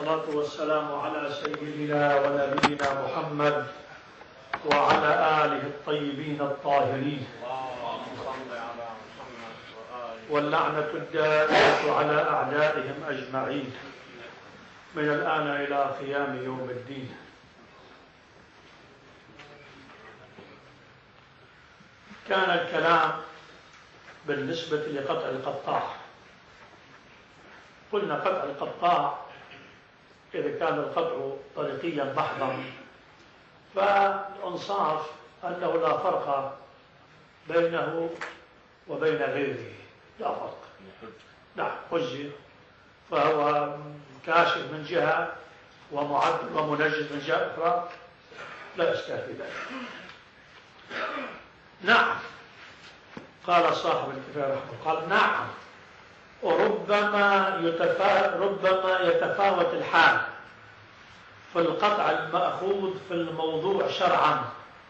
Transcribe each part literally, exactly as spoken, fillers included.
والصلاة والسلام على سيدنا ونبينا محمد وعلى آله الطيبين الطاهرين، واللعنة الدائمة على أعدائهم أجمعين من الآن إلى قيام يوم الدين. كان الكلام بالنسبة لقطع القطاع. قلنا قطع القطاع إذا كان القطع طريقيا محضا فالإنصاف أنه لا فرق بينه وبين غيره، لا فرق. نعم، حجة، فهو كاشف من جهة ومعدل ومنجز من جهة أخرى، لا إشكال في ذلك. نعم، قال صاحب الكفاية رحمه الله، قال نعم، وربما يتفا... ربما يتفاوت الحال في القطع المأخوذ في الموضوع شرعا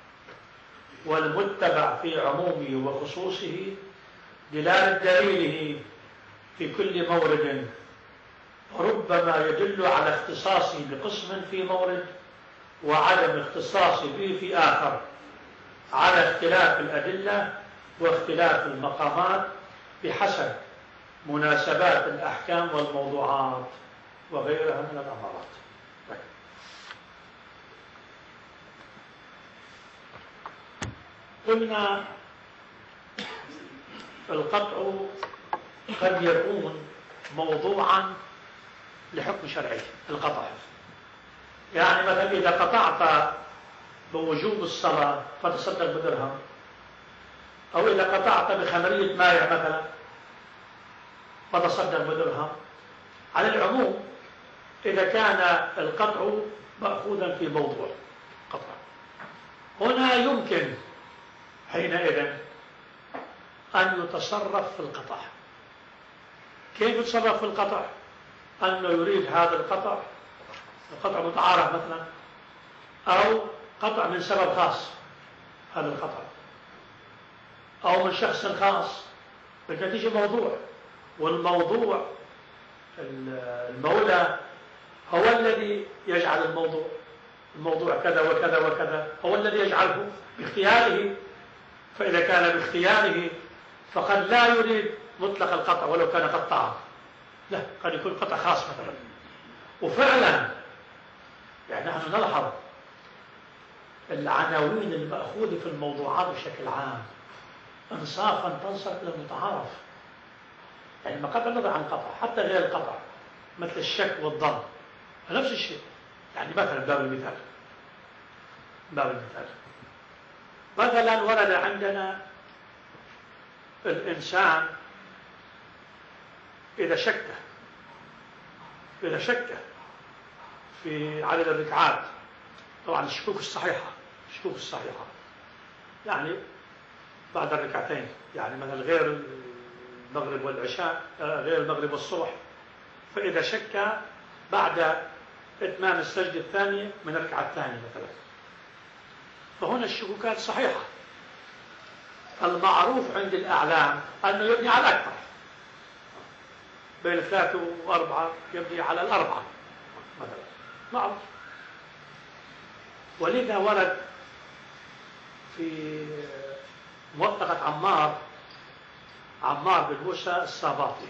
والمتبع في عمومه وخصوصه دلالة دليله في كل مورد، وربما يدل على اختصاصه بقسم في مورد وعدم اختصاصه به في آخر، على اختلاف الأدلة واختلاف المقامات بحسب مناسبات الأحكام والموضوعات وغيرها من الأمارات. قلنا القطع قد يكون موضوعا لحكم شرعي. القطع يعني مثلا إذا قطعت بوجوب الصلاة فتصدق بدرهم، أو إذا قطعت بخمرية مائع مثلا فتصدق بدرهم، على العموم إذا كان القطع مأخوذا في موضوع قطع. هنا يمكن حينئذ أن يتصرف في القطع. كيف يتصرف في القطع؟ أنه يريد هذا القطع القطع متعارف مثلا، أو قطع من سبب خاص، هذا القطع، أو من شخص خاص بنتيجة موضوع، والموضوع المولى هو الذي يجعل الموضوع الموضوع كذا وكذا وكذا، هو الذي يجعله باختياره. فإذا كان باختياره فقد لا يريد مطلق القطع ولو كان قطعا، لا، قد يكون قطع خاص مثلا. وفعلا يعني نحن نلحظ العناوين المأخوذة في الموضوعات بشكل عام انصافا تنصرف الى المتعارف، يعني ما قطع النظر عن القطع حتى غير القطع مثل الشك والظن نفس الشيء. يعني مثلا باب المثال باب المثال مثلا ورد عندنا الإنسان إذا شك إذا شك في عدد الركعات، طبعا الشكوك الصحيحة الشكوك الصحيحة يعني بعد الركعتين، يعني مثلا غير المغرب والعشاء، غير المغرب والصبح، فإذا شك بعد إتمام السجدة الثانية من الركعة الثانية مثلا، فهنا الشكوكات صحيحة. المعروف عند الأعلام أنه يبني على الأكثر، بين ثلاثة وأربعة يبني على الأربعة مثلا، معروف. ولذا ورد في موثقة عمار عمار بن موسى الساباطي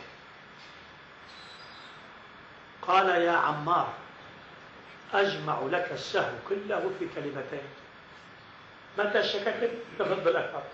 قال: يا عمار، أجمع لك السهو كله في كلمتين، متى شككت فخذ بالأكثر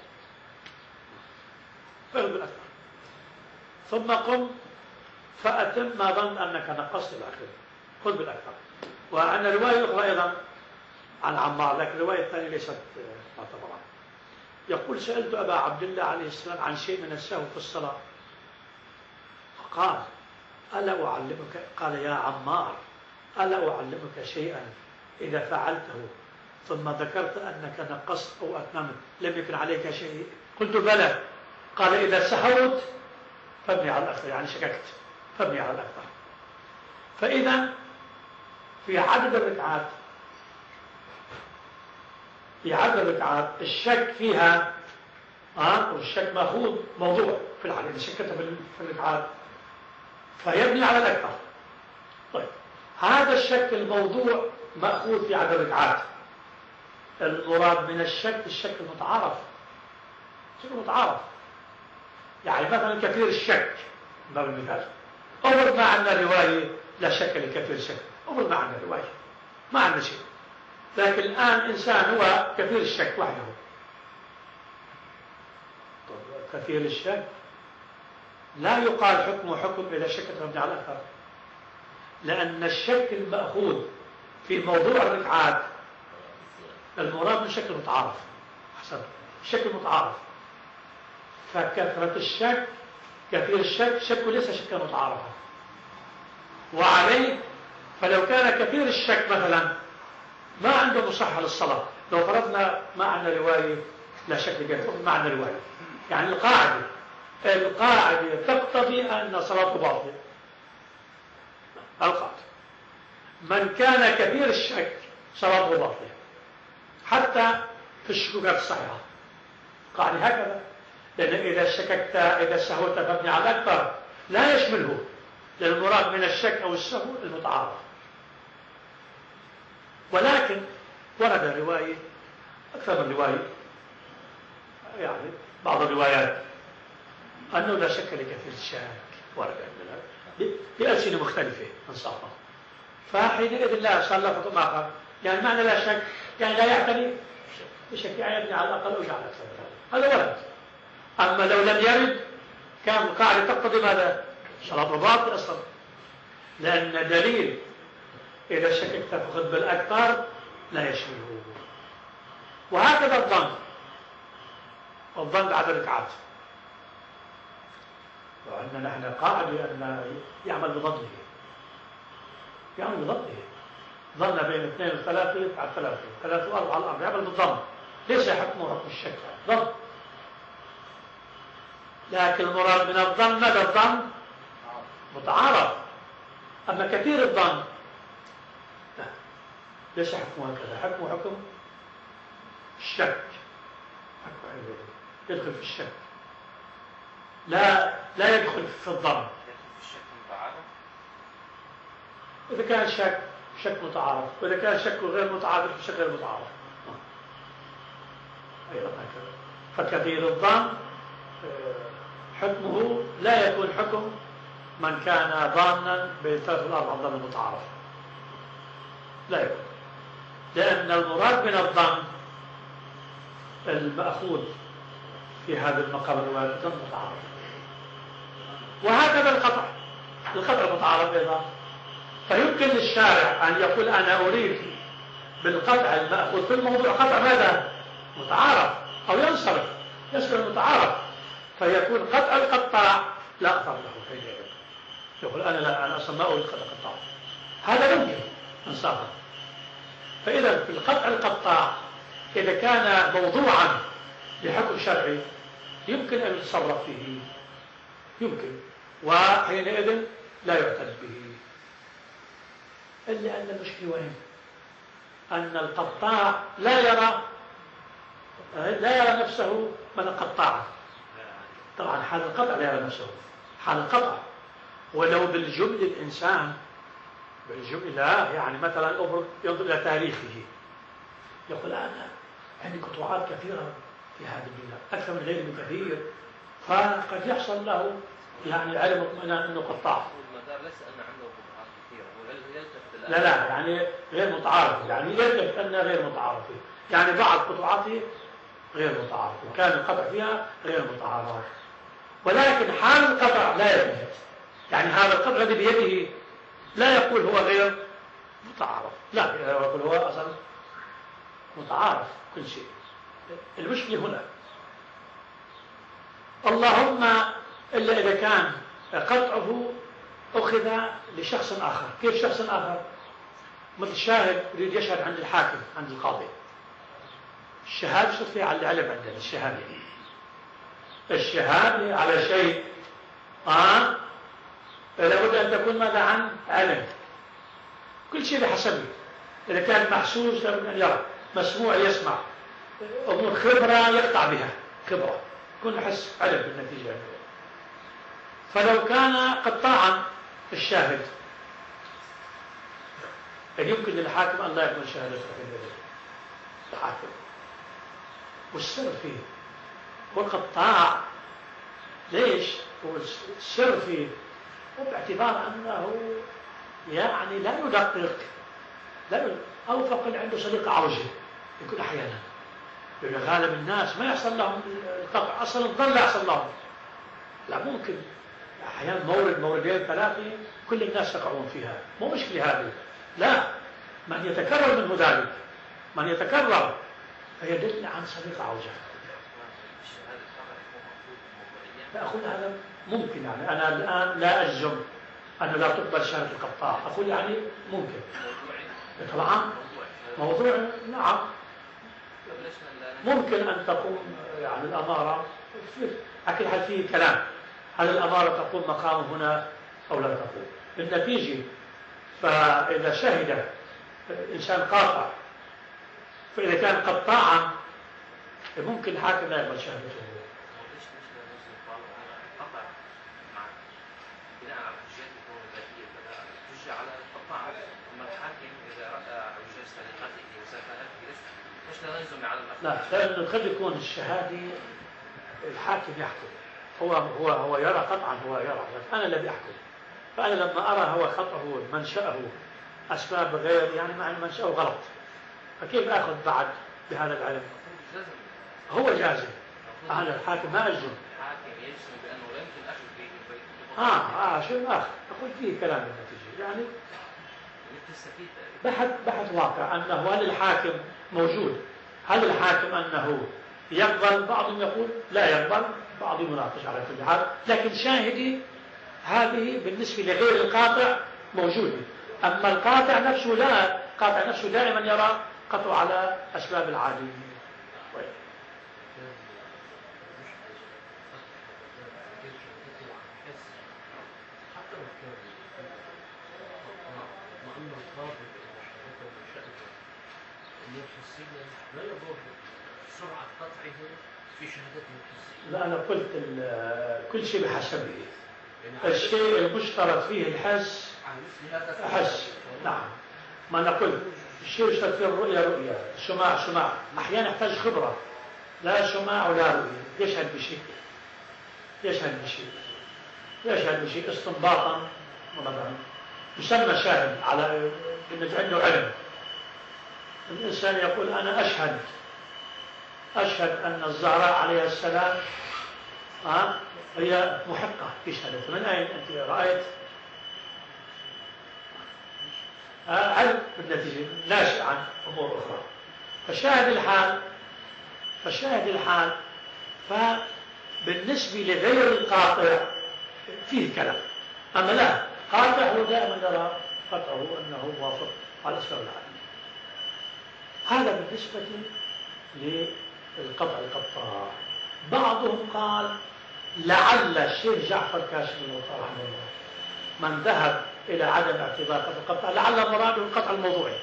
خذ بالأكثر ثم قم فأتم ما ظن أنك نقصت الأخير، خذ بالأكثر. وعندنا رواية أخرى أيضا عن عمار، لكن الرواية الثانية ليست معتبرة. يقول: سألت أبا عبد الله عليه السلام عن شيء من السهو في الصلاة، فقال: ألا أعلمك؟ قال: يا عمار، ألا أعلمك شيئا إذا فعلته ثم ذكرت أنك نقصت أو أتممت لم يكن عليك شيء؟ قلت: بلى. قال: إذا سهوت فابني على الأكثر، يعني شككت فابني على الأكثر. فإذا في عدد الركعات في عدد الركعات الشك فيها ها والشك مأخوذ موضوع في الحال، إذا شكت في الركعات فيبني على الأكثر. طيب، هذا الشك الموضوع مأخوذ في عدد ركعات. المراد من الشك الشك المتعارف، الشك المتعارف. يعني مثلا كثير الشك باب المثال، أول ما عندنا رواية لا شك لكثير الشك، أول ما عندنا رواية ما عندنا شيء. لكن الآن إنسان هو كثير الشك وحده، كثير الشك لا يقال حكمه حكم إذا شك مبني على الأكثر، لأن الشك المأخوذ في موضوع الركعات المراد من شك متعارف. حسن الشك المتعارف، فكثرة الشك كثير الشك شك ليس شكا متعارفا. وعليه فلو كان كثير الشك مثلا ما عنده مصحة للصلاة، لو فرضنا ما عندنا رواية لا شك كثير ما عندنا رواية، يعني القاعدة القاعدة تقتضي أن صلاته باطلة. القاعدة من كان كثير الشك صلاته باطلة حتى في الشكوكات الصحيحة. قاعدة هكذا، لأن إذا شككت إذا سهوت فابني على الأكثر لا يشمله، لأن المراد من الشك أو السهو المتعارف. ولكن ورد رواية أكثر من رواية، يعني بعض الروايات أنه لا شك لكثير الشك، ورد عندنا بألسنة مختلفة انصافا. فحينئذ لا صار له حكم آخر، يعني معنى لا شك يعني لا يعتني بشك، يعني يبني على الأقل وجعل أكثر. هذا ورد. أما لو لم يرد كان القاعدة تقتضي ماذا؟ صلاة باطل أصلا، لأن دليل إذا شككت فخذ بالأكثر لا يشمله. وهكذا الظن، الظن بعد ركعات، وعندنا نحن قاعدة أن يعمل بظنه، يعمل بظنه، ظن بين اثنين وثلاثة على ثلاثة، ثلاثة وأربعة على الأربعة، يعمل بالظن، ليس حكمه حكم الشك، ظن. لكن المراد من الظن ماذا؟ الظن متعارف. أما كثير الظن لا، ليس حكمه هكذا، حكمه حكم الشك، يدخل في الشك، لا لا يدخل في الظن. إذا كان شك شك متعارف، وإذا كان شك غير متعارف شك غير متعارف أيضا هكذا. فكثير الظن حكمه لا يكون حكم من كان ظانا بالثلاث والأربع ظن متعارف، لا يكون، لأن المراد من الظن المأخوذ في هذا المقام الرواية الظن متعارف. وهكذا القطع، القطع متعارف أيضا. فيمكن للشارع أن يقول أنا أريد بالقطع المأخوذ في الموضوع قطع ماذا؟ متعارف، أو ينصرف يسمى المتعارف، فيكون قطع القطاع لا أثر له حينئذ. يقول أنا لا أنا أصلا ما أريد قطع القطاع، هذا يمكن انصافا. فإذا في القطع القطاع إذا كان موضوعا لحكم شرعي يمكن أن يتصرف فيه، يمكن، وحينئذ لا يعتد به. إلا أن المشكلة وين؟ أن القطاع لا يرى لا يرى نفسه من القطاع. طبعا حال القطع لا يرى نفسه حال القطع، ولو بالجمل الإنسان بالجمل لا، يعني مثلا ينظر إلى تاريخه يقول أنا عندي قطوعات كثيرة في هذا البلاد أكثر من غيري بكثير، فقد يحصل له يعني علم اطمئنان أنه قطاع. لا لا يعني غير متعارف، يعني يلتفت أنها غير متعارفة، يعني بعض قطوعاته غير متعارف وكان القطع فيها غير متعارف. ولكن حال القطع لا يلتفت، يعني هذا القطع الذي بيده لا يقول هو غير متعارف، لا يقول هو أصلا متعارف كل شيء. المشكلة هنا اللهم إلا إذا كان قطعه أخذ لشخص آخر. كيف شخص آخر؟ مثل شاهد يريد يشهد عند الحاكم عند القاضي، الشهادة شو فيها على العلم عندنا؟ الشهادة الشهادة على شيء آه لابد أن تكون ماذا؟ عن علم. كل شيء بحسبه، إذا كان محسوس لابد أن يرى، مسموع يسمع، أمور خبرة يقطع بها، خبرة يكون حس علم بالنتيجة. فلو كان قطاعا الشاهد هل يمكن للحاكم أن لا يقبل شهادته في البلد؟ الحاكم والسر فيه والقطاع ليش؟ والسر فيه وباعتبار أنه يعني لا يدقق لا يدقق. أو فقد عنده صديق عوجي يكون أحيانا، لأن غالب الناس ما يحصل لهم القطع أصلا، ظل يحصل لهم. لا ممكن أحيانا مورد موردين ثلاثة كل الناس يقعون فيها، مو مشكلة هذه. لا، من يتكرر منه ذلك، من يتكرر فيدل عن صديق عوجة. فأقول هذا ممكن، يعني أنا الآن لا أجزم أنه لا تقبل شهادة القطاع، أقول يعني ممكن. طبعا موضوع نعم ممكن أن تقوم يعني الأمارة، أكيد حال فيه كلام، هل الأمارة تقوم مقام هنا أو لا تقوم. النتيجة فإذا شهد إنسان قاطع، فإذا كان قطاعا ممكن الحاكم لا يقبل شهادته. لا، لأنه قد يكون الشهادة الحاكم يحكم، هو هو هو يرى قطعا، هو يرى، أنا الذي أحكم. فأنا لما أرى هو خطأه منشأه أسباب غير يعني معنى منشأه غلط، فكيف أخذ بعد بهذا العلم؟ هو جازم. أنا الحاكم ما أجزم. الحاكم يجزم بأنه لا يمكن أخذ به البيت. آه آه شيء آخر، أقول فيه كلام النتيجة يعني بحث بحث واقع أنه هل الحاكم موجود، هل الحاكم أنه يقبل، بعضهم يقول لا يقبل، بعضهم يناقش على كل حال، لكن شاهدي هذه بالنسبة لغير القاطع موجودة. أما القاطع نفسه لا، القاطع نفسه دائما يرى قطع على أسباب العادية. لا يضر سرعة قطعه في شهادته الحسية. لا، أنا قلت كل شيء بحسبه. الشيء المشترط فيه الحس حس، نعم. ما أنا قلت الشيء يشترط فيه الرؤية رؤية، السماع سماع. أحيانا يحتاج خبرة، لا سماع ولا رؤية، يشهد بشيء يشهد بشيء يشهد بشيء استنباطا مثلا يسمى شاهد على أنه عنده علم. الإنسان يقول أنا أشهد أشهد أن الزهراء عليه السلام آه هي محقة في شهادته. من أين أنت رأيت؟ آه علم بالنتيجة ناشئ عن أمور أخرى. فشاهد الحال فشاهد الحال فبالنسبة لغير القاطع فيه كلام، أما لا قاطع هو دائما يرى قطعه أنه موافق على أسباب العالم. هذا بالنسبة للقطع القطاع. بعضهم قال لعل الشيخ جعفر كاشف الموضوع رحمه الله من ذهب إلى عدم اعتبار قطع القطاع لعل مراده القطع الموضوعي،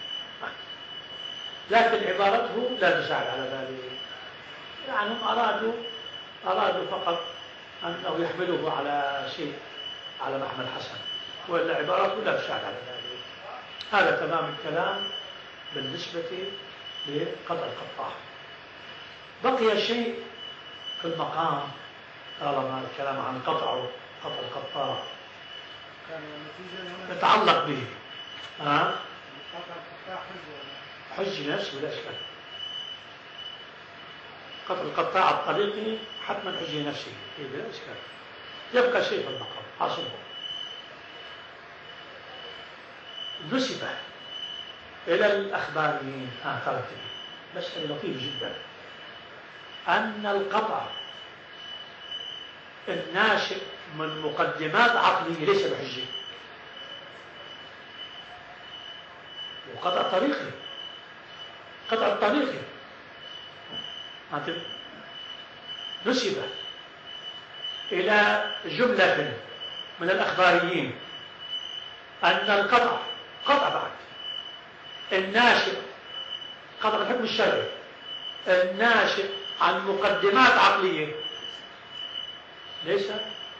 لكن عبارته لا تساعد على ذلك. يعني هم أرادوا أرادوا فقط أنه يحملوه على شيء على محمد حسن، وإلا عبارته لا تساعد على ذلك. هذا تمام الكلام بالنسبة لقطع القطاع. بقي شيء في المقام طالما الكلام عن قطعه قطع القطاع يتعلق به ها حج نفسه ولا إشكال. قطع القطاع الطريقي حتما حج نفسه بلا إشكال. يبقى شيء في المقام حاصله نسبة إلى الأخباريين آخرته، بس لطيف جدا أن القطع الناشئ من مقدمات عقلية ليس بحجة، وقطع طريقي قطع الطريقي نسبة إلى جملة من الأخباريين أن القطع قطع بعد الناشئ قطع الحكم الشرعي الناشئ عن مقدمات عقلية ليس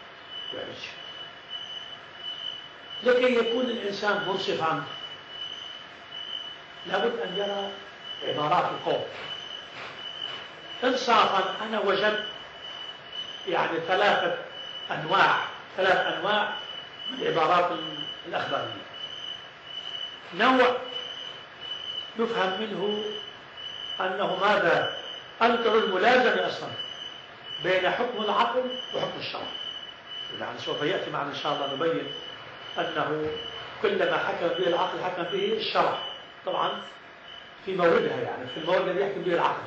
بحجة، لكي يكون الإنسان منصفا لابد أن يرى عبارات القوم. إنصافا أنا وجدت يعني ثلاثة أنواع ثلاث أنواع من عبارات الأخبارية. نوع يفهم منه أنه ماذا أنكر الملازمة أصلا بين حكم العقل وحكم الشرع. يعني سوف يأتي معنا إن شاء الله نبين أنه كلما حكم به العقل حكم به الشرع، طبعا في موردها، يعني في المورد الذي يحكم به العقل.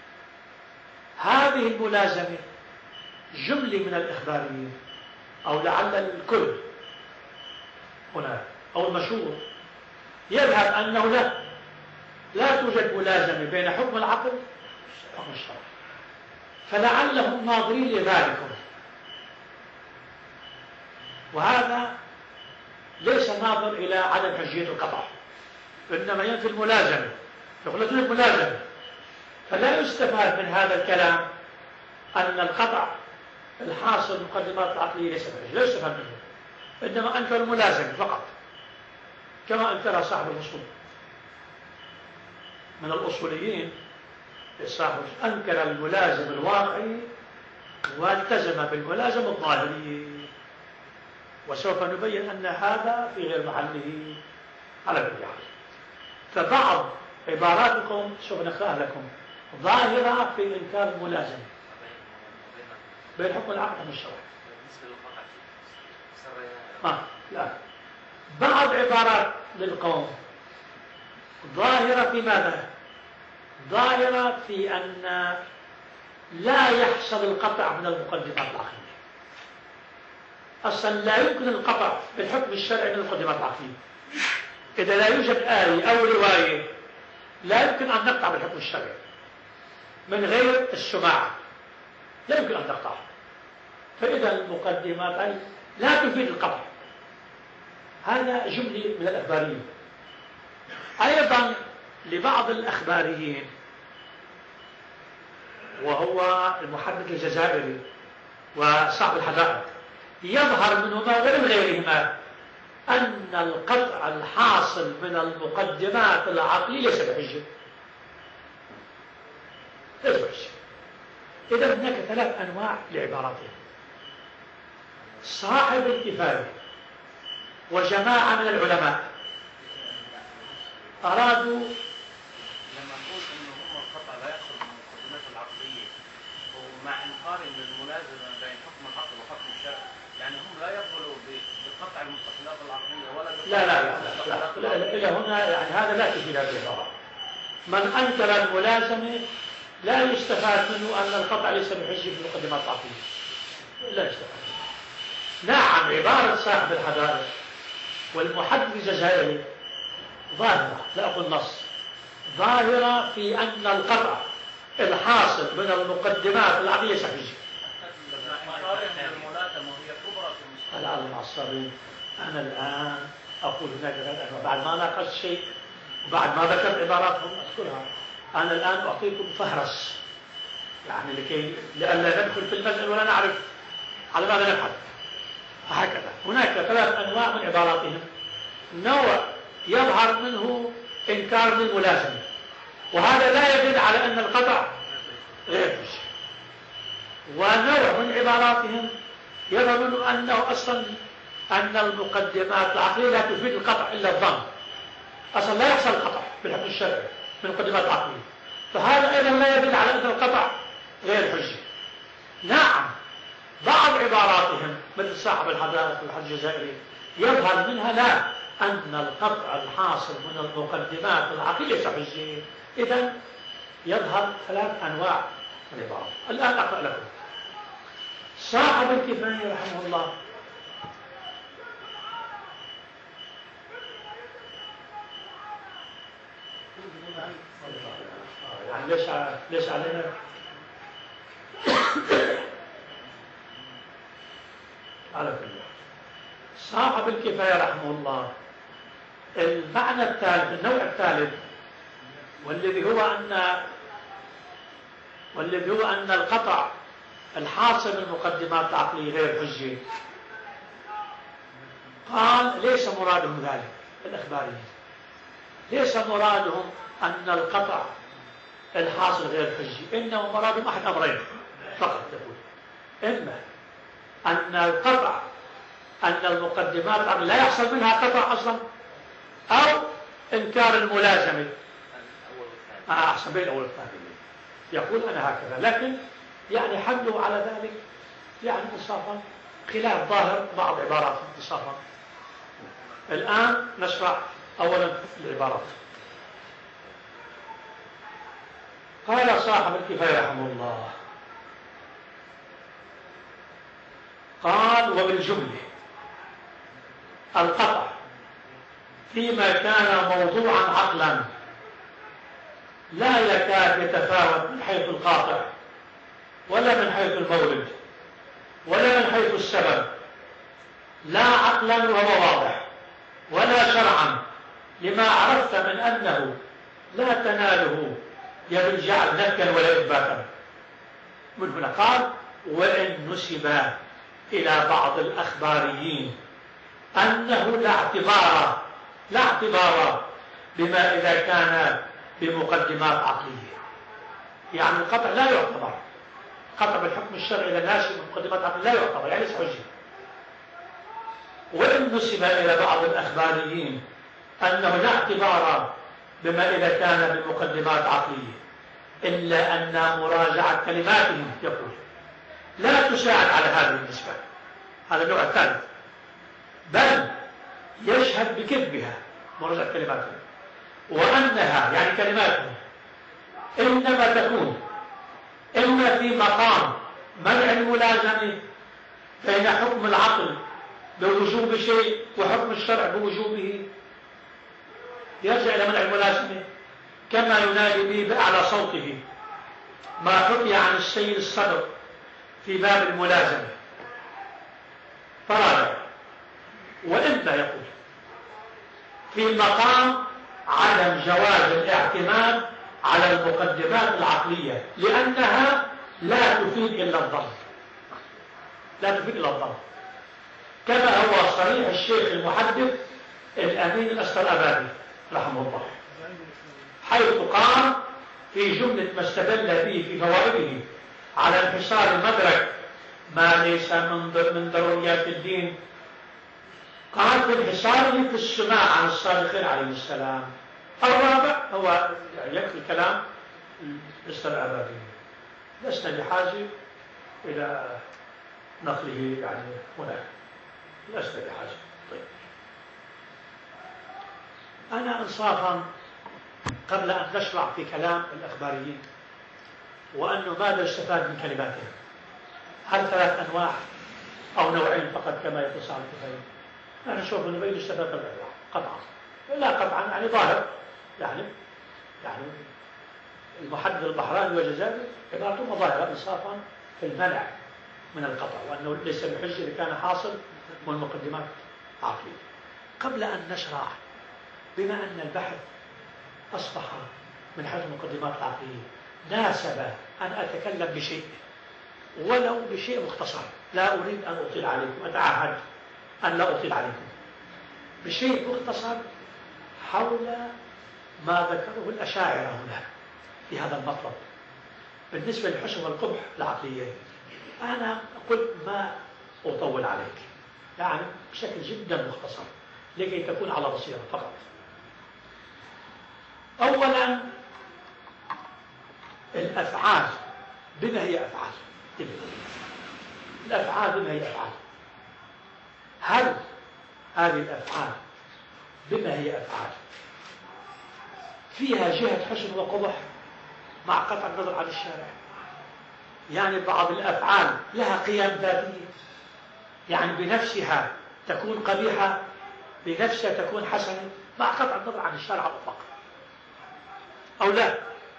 هذه الملازمة جملة من الإخباريين، أو لعل الكل هنا أو المشهور يذهب أنه لا لا توجد ملازمة بين حكم العقل وحكم الشرع، فلعلهم ناظرين لذلك. وهذا ليس ناظر إلى عدم حجية القطع، إنما ينفي الملازمة، يقول لك الملازمة. فلا يستفاد من هذا الكلام أن القطع الحاصل المقدمات العقلية ليس بحجة، لا يستفاد منه، إنما أنكر الملازمة فقط، كما أنكرها صاحب الأصول من الأصوليين. صاحب أنكر الملازم الواقعي والتزم بالملازم الظاهري، وسوف نبين أن هذا في غير محله على كل حال. فبعض عباراتكم سوف نقرأها لكم ظاهرة في إنكار الملازمة بين حكم العقل وحكم الشرع. آه لا، بعض عبارات للقوم ظاهرة في ماذا؟ ظاهرة في أن لا يحصل القطع من المقدمات العقلية. أصلا لا يمكن القطع بالحكم الشرعي من المقدمات العقلية. إذا لا يوجد آية أو رواية لا يمكن أن نقطع بالحكم الشرعي من غير السماع، لا يمكن أن نقطع. فإذا المقدمات لا تفيد القطع. هذا جملة من الأخباريين. أيضا لبعض الأخباريين وهو المحدث الجزائري وصاحب الحدائق يظهر منهما ومن غيرهما أن القطع الحاصل من المقدمات العقلية ليس بحجة. ليس بحجة. إذا هناك ثلاث أنواع لعباراتهم. صاحب الكفاية وجماعة من العلماء أرادوا لما نقول انه هم القطع لا يحصل من المقدمات العقليه ومع انكارهم للملازمه بين حكم العقل وحكم الشرع، يعني هم لا يقبلوا بقطع المستقلات العقليه ولا لا لا لا لا, لا, لا هنا يعني هذا لا تفيد هذه العباره. من انكر الملازمه لا يستفاد منه ان القطع ليس بحجه في المقدمات العقليه، لا يستفاد. نعم، عباره صاحب الحدائق والمحدث الجزائري ظاهرة، لا أقول نص، ظاهرة في أن القطع الحاصل من المقدمات العقلية ليس بحجة. الآن المعصبين أنا الآن أقول هناك بعد ما ناقشت شيء وبعد ما ذكرت عباراتهم أذكرها، أنا الآن أعطيكم فهرس يعني لكي لئلا ندخل في المسألة ولا نعرف على ماذا نبحث. هكذا هناك ثلاث أنواع من عباراتهم. نوع يظهر منه إنكار للملازمة، وهذا لا يدل على أن القطع غير حجة. ونوع من عباراتهم يظهر منه أنه أصلا أن المقدمات العقلية لا تفيد القطع إلا الظن، أصلا لا يحصل القطع بالحكم الشرعي من المقدمات العقلية، فهذا أيضا لا يدل على أن القطع غير حجة. نعم، بعض عباراتهم مثل صاحب الحدائق والحديث الجزائري يظهر منها لا أن القطع الحاصل من المقدمات العقلية ليس حجة. إذن يظهر ثلاث أنواع من العبارات. الآن أقرأ لكم. صاحب الكفاية رحمه الله يعني ليش ليش علينا على كل صاحب الكفاية رحمه الله المعنى الثالث، النوع الثالث، والذي هو أن والذي هو أن القطع الحاصل من المقدمات العقلية غير حجة، قال ليس مراده ذلك الإخباريين، ليس مرادهم أن القطع الحاصل غير حجي، إنما مرادهم أحد أمرين فقط. يقول إما أن القطع أن المقدمات لا يحصل منها قطع أصلا، أو إنكار الملازمة. آه أحسن بين الأول والثاني. يقول أنا هكذا، لكن يعني حمله على ذلك يعني انصافا خلاف ظاهر بعض عبارات انصافا. الآن نشرح أولا العبارات. قال صاحب الكفاية رحمه الله، قال وبالجملة القطع فيما كان موضوعا عقلا لا يكاد يتفاوت من حيث القاطع ولا من حيث المورد ولا من حيث السبب، لا عقلا وهو واضح ولا شرعا، لما عرفت من أنه لا تناله يد الجعل نفيا ولا إثباتا. من هنا قال وإن نسب إلى بعض الأخباريين أنه لا اعتبار لا اعتبار بما إذا كان بمقدمات عقلية، يعني القطع لا يعتبر قطع بالحكم الشرعي إذا ناشئ من مقدمات عقلية لا يعتبر، يعني ليس حجة. وإن نسب إلى بعض الأخباريين أنه لا اعتبار بما إذا كان بمقدمات عقلية، إلا أن مراجعة كلماتهم يقول لا تساعد على هذه النسبة، هذا النوع الثالث، بل يشهد بكذبها مراجعة كلماتهم، وأنها يعني كلماتهم إنما تكون إما في مقام منع الملازمة بين حكم العقل بوجوب شيء وحكم الشرع بوجوبه، يرجع إلى منع الملازمة كما ينادي به بأعلى صوته ما حكي عن السيد الصدر في باب الملازمة. فرابع وإما يقول في مقام عدم جواز الاعتماد على المقدمات العقلية لأنها لا تفيد إلا الظن، لا تفيد إلا الظن، كما هو صريح الشيخ المحدث الأمين الأسترابادي رحمه الله، حيث قال في جملة ما استدل به في فوائده على انحصار المدرك ما ليس من ضروريات الدين، قال في انحصاره في السماع عن الصادقين عليهم السلام. الرابع هو يكفي كلام الاسترابادي، لسنا بحاجة إلى نقله يعني هناك، لسنا بحاجة. طيب أنا إنصافا قبل أن نشرع في كلام الأخباريين وأنه ماذا يستفاد من كلماتهم، هل ثلاث أنواع أو نوعين فقط كما يقول صاحب الكفاية؟ أنا أشوف أنه بين يستفاد ثلاث أنواع قطعا، لا قطعا يعني ظاهر، يعني يعني المحدد البحراني والجزائري عبارته ظاهرة إنصافا في المنع من القطع، وأنه ليس بحجة إذا كان حاصل من مقدمات عقلية. قبل أن نشرع بما أن البحث أصبح من حيث المقدمات العقلية، ناسب أن أتكلم بشيء ولو بشيء مختصر، لا أريد أن أطيل عليكم، أتعهد أن لا أطيل عليكم، بشيء مختصر حول ما ذكره الأشاعرة هنا في هذا المطلب بالنسبة للحسن والقبح العقليين. أنا قلت ما أطول عليك، يعني بشكل جدا مختصر لكي تكون على بصيرة فقط. أولا الأفعال بما هي أفعال، الأفعال بما هي أفعال، هل هذه الأفعال بما هي أفعال فيها جهة حسن وقبح مع قطع النظر عن الشارع؟ يعني بعض الأفعال لها قيم ذاتية، يعني بنفسها تكون قبيحة، بنفسها تكون حسنة مع قطع النظر عن الشارع مطلقا، أو لا،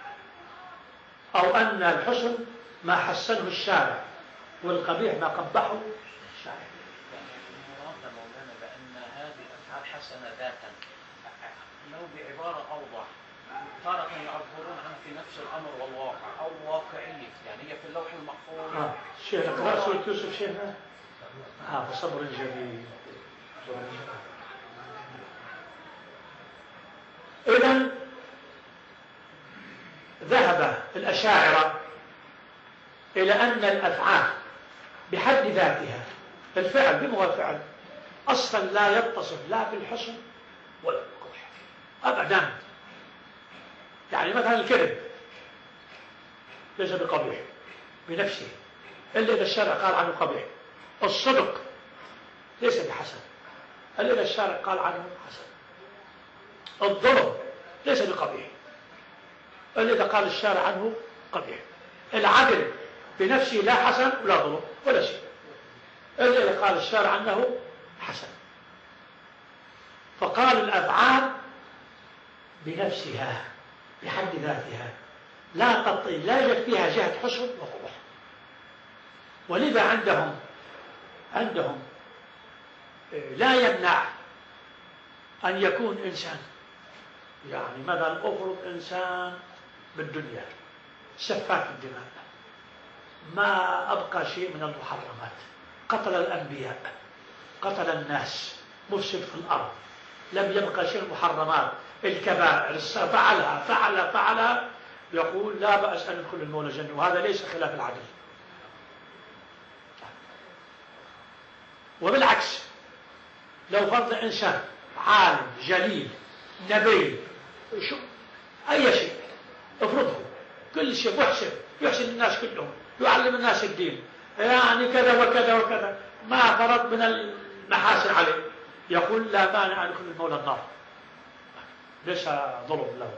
أو أن الحسن ما حسنه الشارع والقبيح ما قبحه الشارع. مراد مولانا بأن هذه الأفعال حسنة ذاتا، لو بعبارة أوضح تارة يعبرون عنها في نفس الأمر والواقع أو واقعية، يعني هي في اللوح المحفوظ. آه. شيخ اقرأ سورة يوسف شيخنا. آه فصبر جميل. إذن ذهب الأشاعرة إلى أن الأفعال بحد ذاتها، الفعل بما هو فعل أصلا لا يتصف لا بالحسن ولا بالقبح أبدا. يعني مثلا الكذب ليس بقبيح بنفسه إلا إذا الشارع قال عنه قبيح. الصدق ليس بحسن إلا إذا الشارع قال عنه حسن. الظلم ليس بقبيح إلا إذا قال الشارع عنه قبيح. العدل بنفسه لا حسن ولا ظلم ولا شيء إلا إذا قال الشارع عنه حسن. فقال الأفعال بنفسها بحد ذاتها لا تطي لا يوجد فيها جهة حسن وقبح. ولذا عندهم عندهم لا يمنع أن يكون إنسان، يعني مثلا أفرض إنسان بالدنيا سفاك الدماء ما أبقى شيء من المحرمات، قتل الأنبياء قتل الناس مفسد في الأرض، لم يبقى شيء من المحرمات الكبائر فعلها فعل فعلها يقول لا بأس أن يدخل المولى الجنة، وهذا ليس خلاف العدل. وبالعكس لو فرض إنسان عالم جليل نبي شو أي شيء افرضه كل شيء محسن يحسن الناس كلهم يعلم الناس الدين يعني كذا وكذا وكذا ما فرض من المحاسن عليه، يقول لا مانع أن يدخل المولى النار، ليس ظلم له.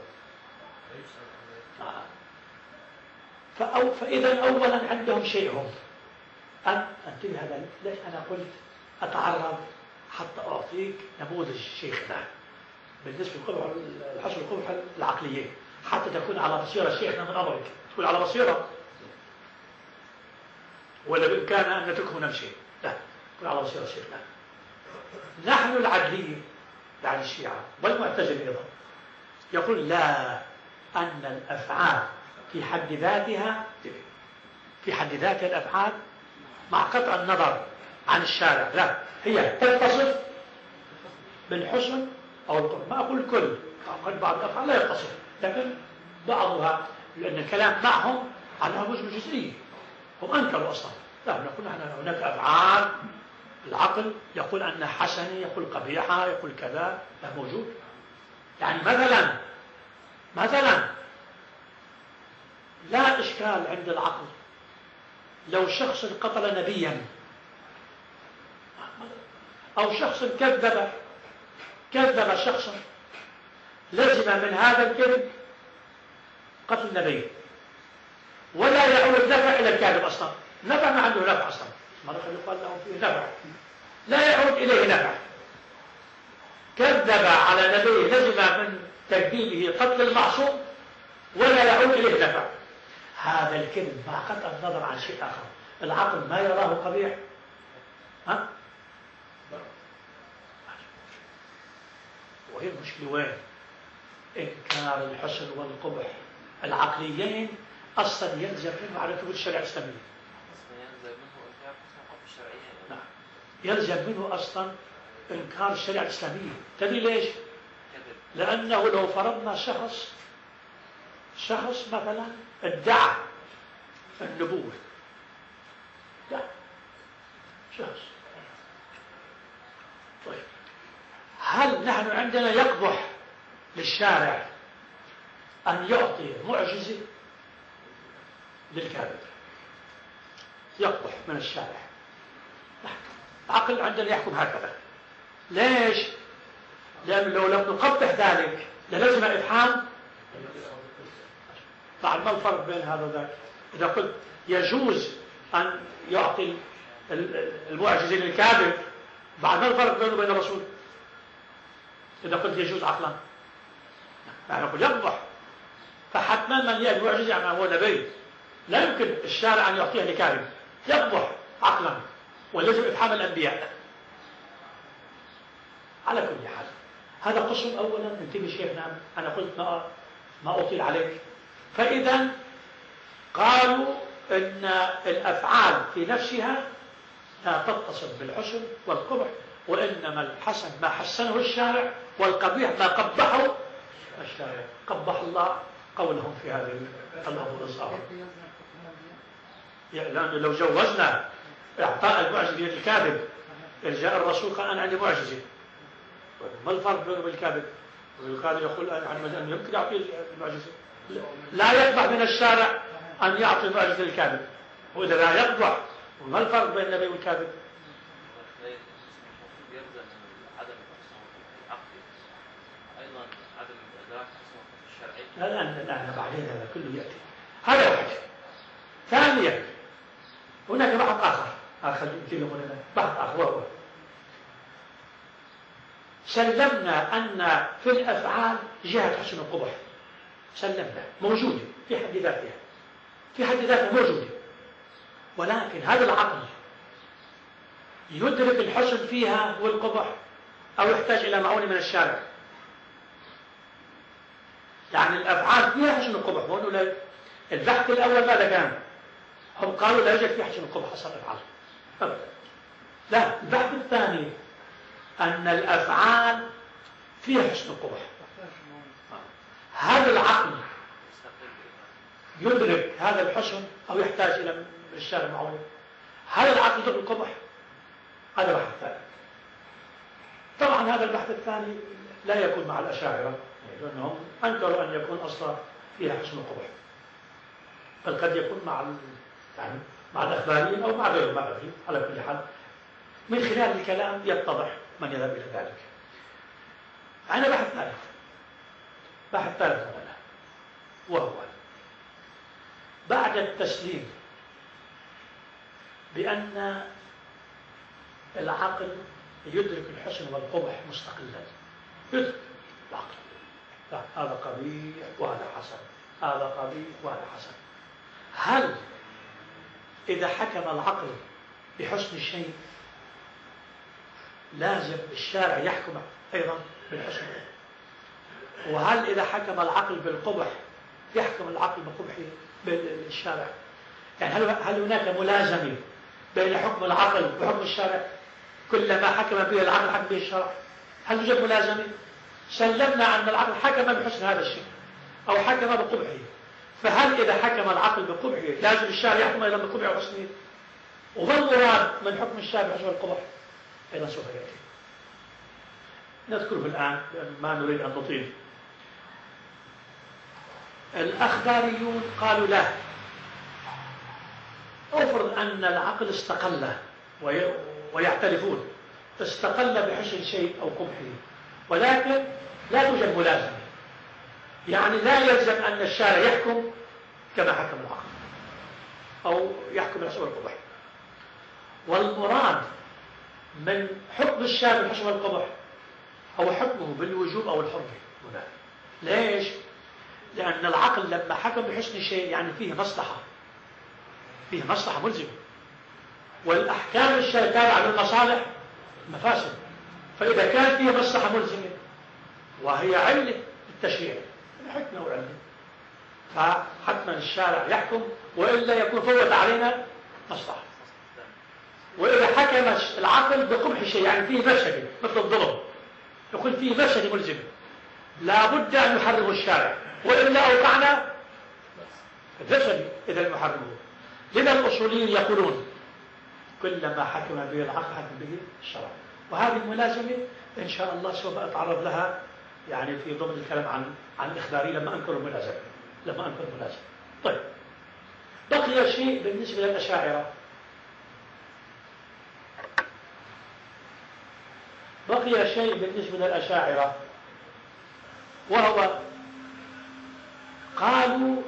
فأو فإذا أولا عندهم شيئهم أن انتبه هذا. ليش أنا قلت أتعرض حتى أعطيك نموذج شيخنا بالنسبة للقبح الحسن والقبح العقليين حتى تكون على بصيرة شيخنا من أمرك، تكون على بصيرة ولا بإمكاننا أن نتركه نمشي؟ لا، تكون على بصيرة شيخنا. نحن العدلية يعني الشيعة والمعتزلة أيضا يقول لا، أن الأفعال في حد ذاتها في حد ذاتها الأفعال مع قطع النظر عن الشارع لا هي تتصف بالحسن أو القبح. ما أقول الكل، قد بعض الأفعال لا يتصف لكن بعضها، لأن الكلام معهم عنها مش جزئي، هم أنكروا أصلا. لا نقول نحن هناك أفعال العقل يقول أنها حسنة يقول قبيحة يقول كذا، لا موجود. يعني مثلا مثلا لا إشكال عند العقل لو شخص قتل نبيا أو شخص كذب كذب شخصا لزم من هذا الكذب قتل النبي ولا يعود نفع إلى الكاذب أصلا، نفع ما عنده نفع أصلا، مرة يقال له فيه نفع لا يعود إليه نفع. كذب على نبي لزم من تكذيبه قتل المعصوم ولا يعود إليه نفع. هذا الكذب مع قطع النظر عن شيء آخر العقل ما يراه قبيح. ها؟ وهي المشكلة وين؟ إنكار الحسن والقبح العقليين أصلا يلزم منه على ثبوت الشريعة الإسلامية. يلزم منه إنكار حسن القبح الشرعية. نعم، يلزم منه أصلا إنكار الشريعة الإسلامية. تدري ليش؟ لأنه لو فرضنا شخص شخص مثلا ادعى النبوة، لا شخص، طيب هل نحن عندنا يقبح للشارع أن يعطي معجزة للكاذب؟ يقبح من الشارع، العقل عندنا يحكم هكذا. ليش؟ لأن لو لم نقبح ذلك للزم إفحام. بعد ما الفرق بين هذا وذاك؟ إذا قلت يجوز أن يعطي المعجزة للكاذب، بعد ما الفرق بينه وبين الرسول؟ إذا قلت يجوز عقلا يعني نقول يقبح، فحتما من يأتي المعجزة يعني هو نبي لا يمكن الشارع أن يعطيها لكاذب، يقبح عقلا ولازم إفحام الأنبياء. على كل حال هذا قسم أولا. انتبه شيخنا، أنا قلت ما ما أطيل عليك. فإذا قالوا إن الأفعال في نفسها لا تتصل بالحسن والقبح، وإنما الحسن ما حسنه الشارع والقبيح ما قبحه الشارع قبح الله قولهم في هذه الأمور الصعبة. لأنه لو جوزنا إعطاء المعجزة للكاذب، جاء الرسول قال أنا عندي معجزة، ما الفرق بينه وبين الكاذب؟ الكاذب يقول أن يمكن يعطي المعجزة، لا يقبح من الشارع أن يعطي المعجزة للكاذب، وإذا لا يقبح، وما الفرق بين النبي والكاذب؟ الآن الآن بعدين هذا كله يأتي. هذا واحد. ثانيا هناك بحث آخر آخر يمكن بحث آخر وهو سلمنا أن في الأفعال جهة حسن القبح، سلمنا موجودة في حد ذاتها، في حد ذاتها موجودة، ولكن هذا العقل يدرك الحسن فيها والقبح أو يحتاج إلى معونة من الشارع. يعني الأفعال فيها حسن القبح، وأنه البحث الأول ماذا كان؟ هم قالوا لا يوجد فيه حسن القبح أصلا الأفعال أبدا. لا، البحث الثاني أن الأفعال فيها حسن القبح. هذا العقل يدرك هذا الحسن أو يحتاج إلى الشارع معونة. هذا العقل يدرك القبح، هذا بحث ثاني. طبعا هذا البحث الثاني لا يكون مع الأشاعرة، لأنهم أنكروا أن يكون أصلا فيها حسن القبح، بل قد يكون مع يعني مع الأخباريين أو مع غير المعرفين. على كل حال من خلال الكلام يتضح من يذهب إلى ذلك. أنا بحث ثالث، بحث ثالث هذا، وهو بعد التسليم بأن العقل يدرك الحسن والقبح مستقلا، يدرك العقل لا هذا قبيح وهذا حسن، هذا قبيح وهذا حسن. هل إذا حكم العقل بحسن الشيء لازم الشارع يحكم أيضا بالحسن؟ وهل إذا حكم العقل بالقبح يحكم العقل بقبحه بالشارع؟ يعني هل هل هناك ملازمة بين حكم العقل وحكم الشارع؟ كلما حكم به العقل حكم به الشرع. هل يوجد ملازمة؟ سلمنا أن العقل حكم بحسن هذا الشيء أو حكم بقبحه، فهل إذا حكم العقل بقبحه لازم الشارع يحكم أيضا بقبحه وحسنه؟ وما المراد من حكم الشارع بحسن القبح؟ أيضا سوف يأتي نذكره الآن لأن ما نريد أن نطيل. الأخباريون قالوا لا، أفرض أن العقل استقل ويعترفون استقل بحسن شيء أو قبحه، ولكن لا توجد ملازمة، يعني لا يلزم أن الشارع يحكم كما حكم العقل أو يحكم بحسن القبح. والمراد من حكم الشارع بحسن القبح هو حكمه بالوجوب أو الحرمة هنا. ليش؟ لأن العقل لما حكم بحسن شيء يعني فيه مصلحة، فيه مصلحة ملزمة، والأحكام الشرعية تابعة للمصالح مفاسد، فإذا كان فيه مصلحة ملزمة وهي علة التشريع حكمة وعلة، فحتما الشارع يحكم، وإلا يكون فوت علينا مصلحة. وإذا حكم العقل بقبح شيء يعني فيه مفسدة مثل الظلم، يقول فيه مفسدة ملزمة، لابد أن يحرمه الشارع، وإلا أوقعنا فسد إذا يحرمه. لذا الأصوليين يقولون كلما حكم به العقل حكم به الشرع. وهذه الملازمة إن شاء الله سوف أتعرض لها يعني في ضمن الكلام عن عن الإخباري لما أنكروا الملازمة لما أنكروا الملازمة. طيب، بقي شيء بالنسبة للأشاعرة، بقي شيء بالنسبة للأشاعرة وهو قالوا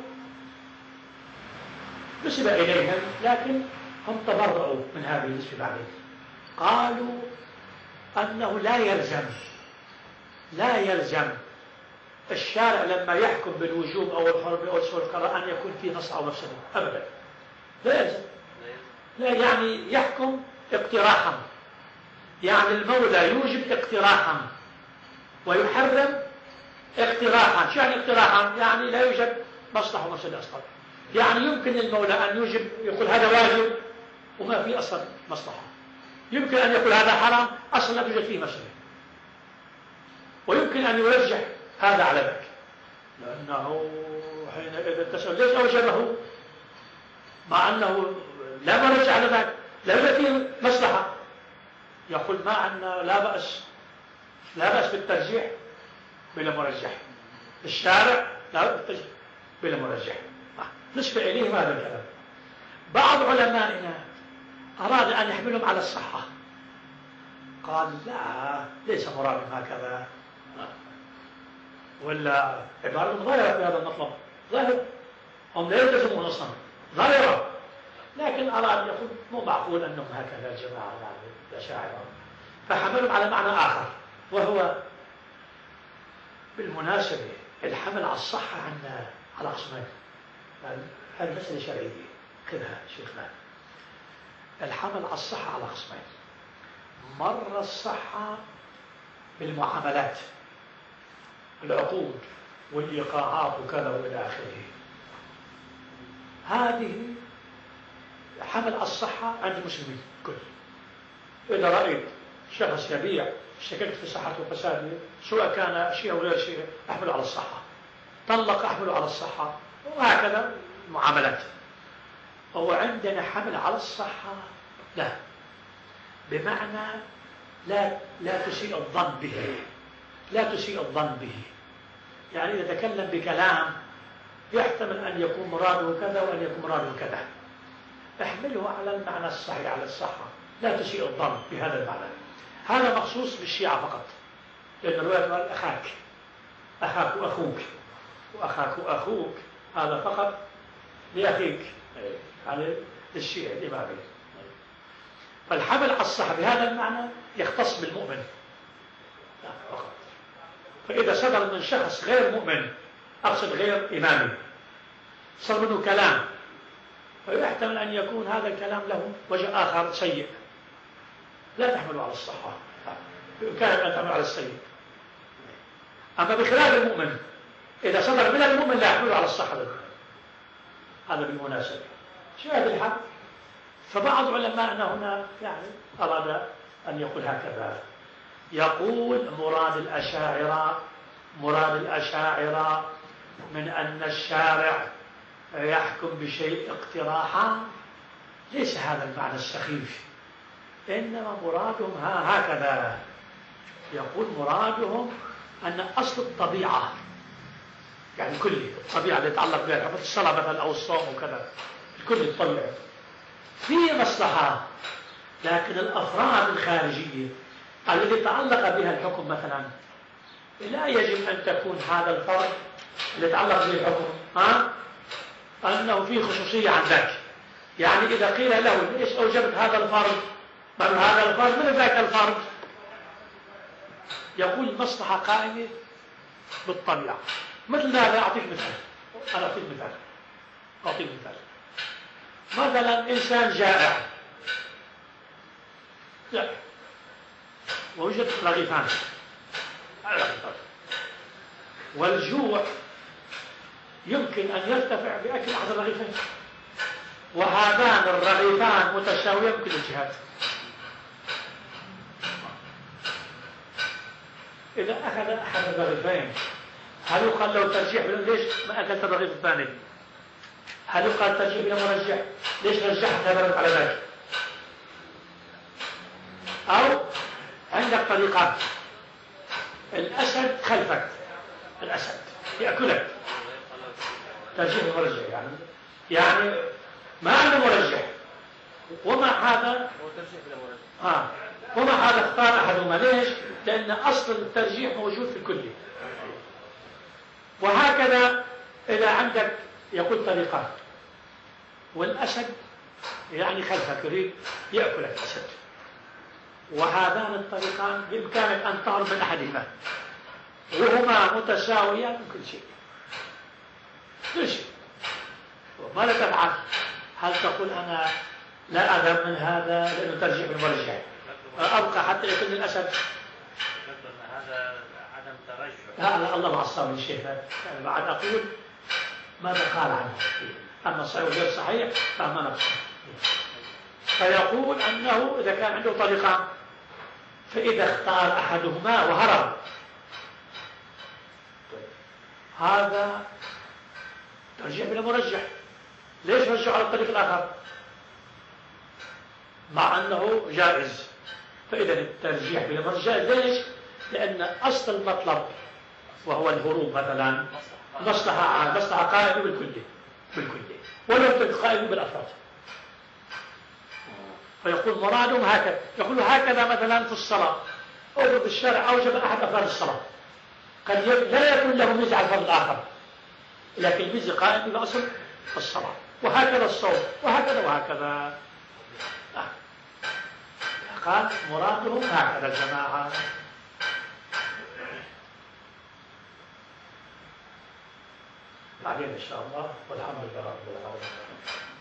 نسب إليهم لكن هم تبرؤوا من هذه النسبة بعدين. قالوا أنه لا يلزم لا يلزم الشارع لما يحكم بالوجوب أو الحرمة أو سوء القضاء أن يكون فيه نص أو مفسدة أبدا، لا يلزم. لا يعني يحكم اقتراحا، يعني المولى يوجب اقتراحا ويحرم اقتراحا. شو يعني اقتراحا؟ يعني لا يوجد مصلحة ومفسدة أصلا، يعني يمكن المولى أن يوجب يقول هذا واجب وما فيه أصلا مصلحة، يمكن أن يقول هذا حرام أصلا لا توجد فيه مفسدة، ويمكن أن يرجح هذا على ذاك. لأنه حينئذ تسأل ليش أوجبه مع أنه لا مرجع على ذلك، لا يوجد فيه مصلحة. يقول ما أن لا بأس لا بأس بالترجيح بلا مرجح، الشارع لا بأس بالترجيح بلا مرجح. نسبة إليه هذا الكلام. بعض علمائنا أراد أن يحملهم على الصحة، قال لا ليس مرادهم هكذا، ولا عبارة ظاهرة في هذا المطلب، ظاهر هم لا يلتزمون أصلا ظاهرة، لكن أراد يقول مو معقول أنهم هكذا الجماعة يعني الأشاعرة، فحملهم على معنى آخر، وهو بالمناسبة الحمل على الصحة عندنا على قسمين. هذه مسألة شرعية خذها شيخنا. الحمل على الصحة على قسمين، مرة الصحة بالمعاملات، العقود والإيقاعات وكذا وإلى آخره، هذه حمل على الصحة عند المسلمين كل. إذا رأيت شخص يبيع شككت في صحته وفساده سواء كان شيء أو غير شيء أحمله على الصحة، طلق أحمله على الصحة، وهكذا المعاملات. هو عندنا حمل على الصحة لا، بمعنى لا لا تسيء الظن به، لا تسيء الظن به. يعني إذا تكلم بكلام يحتمل أن يكون مراده كذا وأن يكون مراده كذا، احمله على المعنى الصحيح على الصحة، لا تسيء الظن بهذا المعنى. هذا مخصوص بالشيعة فقط، لأن الرواية قال أخاك أخاك وأخوك، وأخاك وأخوك هذا فقط لأخيك، يعني للشيعة الإمامي. فالحمل على الصحة بهذا المعنى يختص بالمؤمن فقط. فإذا صدر من شخص غير مؤمن، أقصد غير إمامي، صار منه كلام، فيحتمل أن يكون هذا الكلام له وجه آخر سيء، لا تحمله على الصحة، بإمكانك أن تحمله على السيء. أما بخلاف المؤمن إذا صدر من المؤمن لا يحمله على الصحة، هذا بالمناسبة شاهد الحق. فبعض علماءنا هنا يعني أراد أن يقول هكذا، يقول مراد الأشاعرة مراد الأشاعرة من أن الشارع يحكم بشيء اقتراحا، ليس هذا المعنى السخيف، إنما مرادهم هكذا. يقول مرادهم أن أصل الطبيعة يعني كل الطبيعة اللي يتعلق بها مثل الصلاة مثلا أو الصوم وكذا، الكل الطبيعة في مصلحة، لكن الأفراد الخارجية التي تعلق بها الحكم مثلا لا يجب أن تكون هذا الفرد اللي يتعلق به الحكم ها أنه فيه خصوصية عن ذاك. يعني إذا قيل له ليش أوجبت هذا الفرد بل هذا الفرد من ذاك الفرد، يقول المصلحة قائمة بالطبيعة. مثل هذا أعطيك مثال أنا أعطيك مثال أعطيك مثال مثلا إنسان جائع لا ووجد رغيفان، والجوع يمكن أن يرتفع بأكل أحد الرغيفين، وهذان الرغيفان متساويان بكل الجهات. إذا أخذ أحد الرغيفين هل يقال له ترجيح ليش ما أكلت الرغيف الثاني؟ هل يقال ترجيح بلا مرجح؟ ليش رجحت هذا على ذلك؟ أو عندك طريقات، الأسد خلفك، الأسد يأكلك، ترجيح مرجح يعني يعني ما عنده مرجح، ومع هذا آه ومع هذا اختار أحدهما. ليش؟ لأن أصل الترجيح موجود في الكل. وهكذا إذا عندك يقول طريقات، والأسد يعني خلفك يريد يأكلك الأسد، وهذان الطريقان بإمكانك أن تهرب من أحدهما وهما متساويان من كل شيء كل شيء. ماذا تفعل؟ هل تقول أنا لا أذهب من هذا لأنه ترجيح بالمرجح أبقى حتى يكون الأسد؟ هذا عدم ترجح. لا لا الله مع الصابر الشيخ، يعني بعد أقول ماذا قال عنه، أما صحيح وغير صحيح فما نفسه. فيقول أنه إذا كان عنده طريقان فإذا اختار أحدهما وهرب هذا ترجيح بلا مرجح. ليش رجعوا على الطريق الآخر مع أنه جائز؟ فإذا الترجيح بلا مرجح. ليش؟ لأن أصل المطلب وهو الهروب مثلا مصلحة مصلحة قائمة بالكلية بالكلية ولو تكن قائمة بالأفراد. فيقول مرادهم هكذا، يقول هكذا مثلا في الصلاة أو في الشارع أوجب أحد أفراد الصلاة، قد لا يكون له ميزة على الفرد الآخر، لكن الميزة قائمة بالأصل في الصلاة. وهكذا الصوم وهكذا وهكذا. آه. قال مرادهم هكذا الجماعة. بعدين إن شاء الله والحمد لله رب العالمين.